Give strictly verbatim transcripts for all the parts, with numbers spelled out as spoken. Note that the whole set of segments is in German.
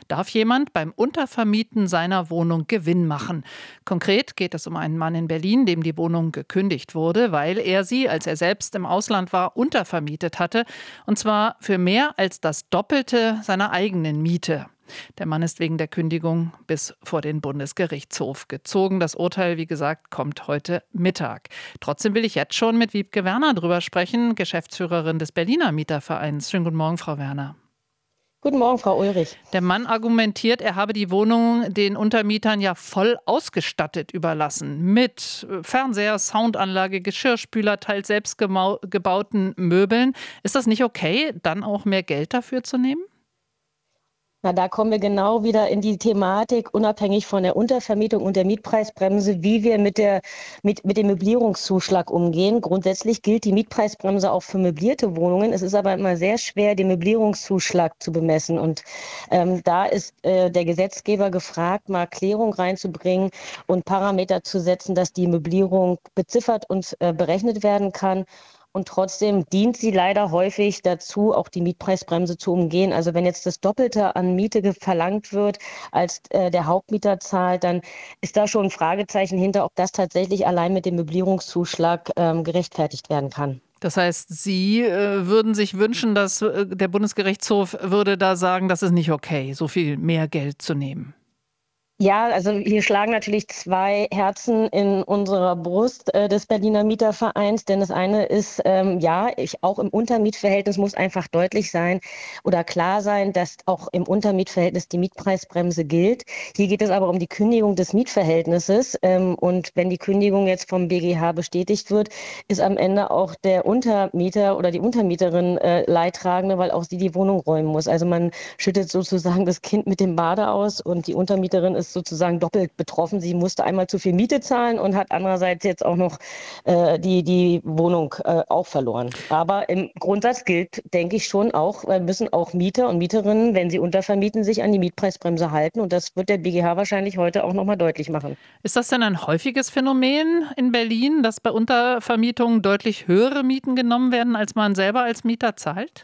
darf jemand beim Untervermieten seiner Wohnung Gewinn machen. Konkret geht es um einen Mann in Berlin, dem die Wohnung gekündigt wurde, weil er sie, als er selbst im Ausland war, untervermietet hatte. Und zwar für mehr als das Doppelte seiner eigenen Miete. Der Mann ist wegen der Kündigung bis vor den Bundesgerichtshof gezogen. Das Urteil, wie gesagt, kommt heute Mittag. Trotzdem will ich jetzt schon mit Wiebke Werner drüber sprechen, Geschäftsführerin des Berliner Mietervereins. Schönen guten Morgen, Frau Werner. Guten Morgen, Frau Ulrich. Der Mann argumentiert, er habe die Wohnung den Untermietern ja voll ausgestattet überlassen. Mit Fernseher, Soundanlage, Geschirrspüler, teils selbst gebauten Möbeln. Ist das nicht okay, dann auch mehr Geld dafür zu nehmen? Na, da kommen wir genau wieder in die Thematik, unabhängig von der Untervermietung und der Mietpreisbremse, wie wir mit der, mit, mit dem Möblierungszuschlag umgehen. Grundsätzlich gilt die Mietpreisbremse auch für möblierte Wohnungen. Es ist aber immer sehr schwer, den Möblierungszuschlag zu bemessen. Und ähm, da ist äh, der Gesetzgeber gefragt, mal Klärung reinzubringen und Parameter zu setzen, dass die Möblierung beziffert und äh, berechnet werden kann. Und trotzdem dient sie leider häufig dazu, auch die Mietpreisbremse zu umgehen. Also wenn jetzt das Doppelte an Miete verlangt wird, als äh, der Hauptmieter zahlt, dann ist da schon ein Fragezeichen hinter, ob das tatsächlich allein mit dem Möblierungszuschlag ähm, gerechtfertigt werden kann. Das heißt, Sie äh, würden sich wünschen, dass äh, der Bundesgerichtshof würde da sagen, das ist nicht okay, so viel mehr Geld zu nehmen. Ja, also hier schlagen natürlich zwei Herzen in unserer Brust äh, des Berliner Mietervereins, denn das eine ist, ähm, ja, ich, auch im Untermietverhältnis muss einfach deutlich sein oder klar sein, dass auch im Untermietverhältnis die Mietpreisbremse gilt. Hier geht es aber um die Kündigung des Mietverhältnisses ähm, und wenn die Kündigung jetzt vom B G H bestätigt wird, ist am Ende auch der Untermieter oder die Untermieterin äh, Leidtragende, weil auch sie die Wohnung räumen muss. Also man schüttet sozusagen das Kind mit dem Bade aus und die Untermieterin ist sozusagen doppelt betroffen. Sie musste einmal zu viel Miete zahlen und hat andererseits jetzt auch noch äh, die, die Wohnung äh, auch verloren. Aber im Grundsatz gilt, denke ich schon auch, äh, müssen auch Mieter und Mieterinnen, wenn sie untervermieten, sich an die Mietpreisbremse halten. Und das wird der B G H wahrscheinlich heute auch nochmal deutlich machen. Ist das denn ein häufiges Phänomen in Berlin, dass bei Untervermietungen deutlich höhere Mieten genommen werden, als man selber als Mieter zahlt?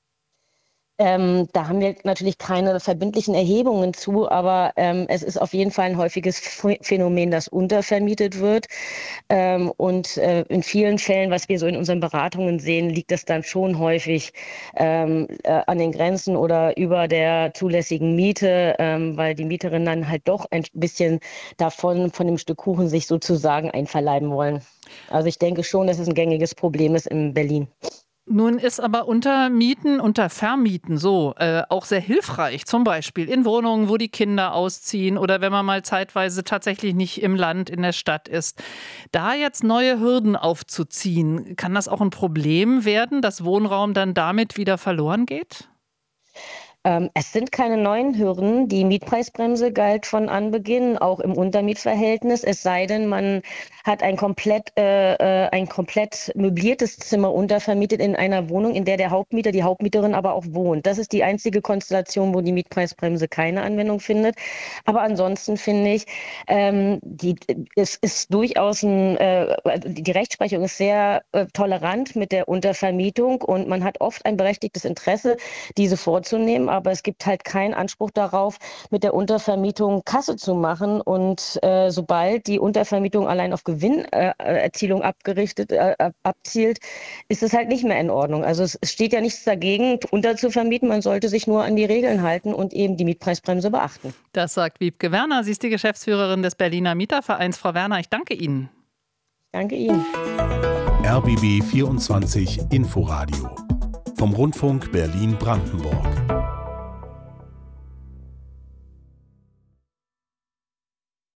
Ähm, da haben wir natürlich keine verbindlichen Erhebungen zu, aber ähm, es ist auf jeden Fall ein häufiges Phänomen, das untervermietet wird. Ähm, und äh, in vielen Fällen, was wir so in unseren Beratungen sehen, liegt das dann schon häufig ähm, äh, an den Grenzen oder über der zulässigen Miete, ähm, weil die Mieterinnen dann halt doch ein bisschen davon, von dem Stück Kuchen sich sozusagen einverleiben wollen. Also ich denke schon, dass es ein gängiges Problem ist in Berlin. Nun ist aber Untermieten, Untervermieten so äh, auch sehr hilfreich, zum Beispiel in Wohnungen, wo die Kinder ausziehen oder wenn man mal zeitweise tatsächlich nicht im Land, in der Stadt ist. Da jetzt neue Hürden aufzuziehen, kann das auch ein Problem werden, dass Wohnraum dann damit wieder verloren geht? Ähm, es sind keine neuen Hürden. Die Mietpreisbremse galt von Anbeginn, auch im Untermietverhältnis. Es sei denn, man hat ein komplett, äh, äh, ein komplett möbliertes Zimmer untervermietet in einer Wohnung, in der der Hauptmieter, die Hauptmieterin aber auch wohnt. Das ist die einzige Konstellation, wo die Mietpreisbremse keine Anwendung findet. Aber ansonsten finde ich, ähm, die, es ist durchaus ein, äh, die Rechtsprechung ist sehr äh, tolerant mit der Untervermietung und man hat oft ein berechtigtes Interesse, diese vorzunehmen. Aber es gibt halt keinen Anspruch darauf, mit der Untervermietung Kasse zu machen. Und äh, sobald die Untervermietung allein auf Gewinnerzielung äh, abgerichtet, äh, abzielt, ist es halt nicht mehr in Ordnung. Also es, es steht ja nichts dagegen, unterzuvermieten. Man sollte sich nur an die Regeln halten und eben die Mietpreisbremse beachten. Das sagt Wiebke Werner. Sie ist die Geschäftsführerin des Berliner Mietervereins. Frau Werner, ich danke Ihnen. Danke Ihnen. R B B vierundzwanzig Inforadio vom Rundfunk Berlin-Brandenburg.